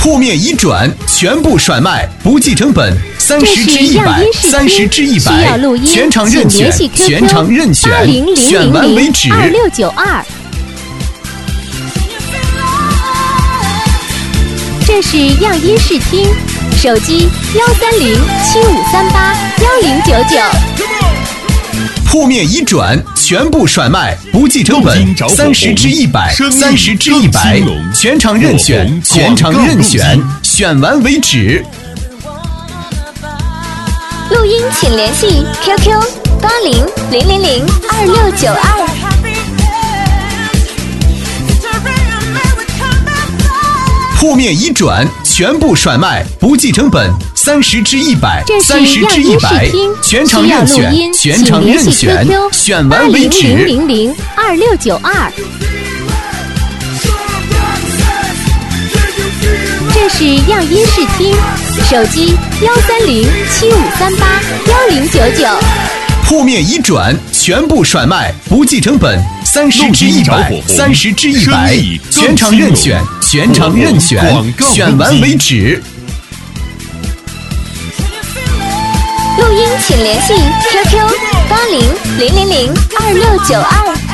铺面一转，全部甩卖，不计成本，30支100，30支100，全场任选，全场任选，选完为止。 2692。这是样音视听，手机13075381099。 铺面一转，全部甩卖，不计成本，30支100，30支100，全场任选，全场任选，选完为止。 录音请联系 QQ8000022692。 铺面一转，全部甩卖，不计成本，30支100，30支100，全场任选，全场任选，选完为止。 8000022692。这是样音视听，手机13075381099。 铺面一转，全部甩卖，不计成本，30支100，30支100，全场任选，全场任选，选完为止。 录音请联系 QQ8000022692。